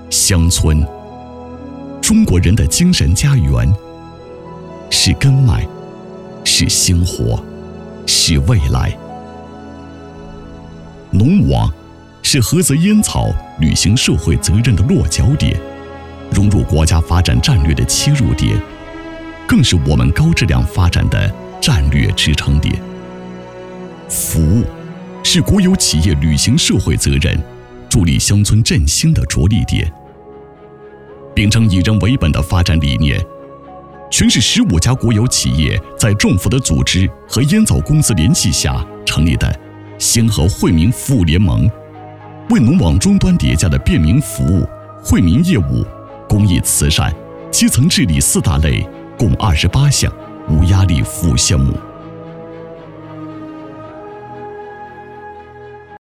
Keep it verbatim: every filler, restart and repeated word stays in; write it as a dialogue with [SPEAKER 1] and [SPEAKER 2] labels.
[SPEAKER 1] 乡村，中国人的精神家园，是根脉，是鲜活，是未来。农网是菏泽烟草履行社会责任的落脚点，融入国家发展战略的切入点，更是我们高质量发展的战略支撑点。服务是国有企业履行社会责任、助力乡村振兴的着力点。秉承以人为本的发展理念，全市十五家国有企业在政府的组织和烟草公司联系下成立的先河惠民服务联盟，为农网终端叠加的便民服务、惠民业务、公益慈善、基层治理四大类共二十八项无压力服务项目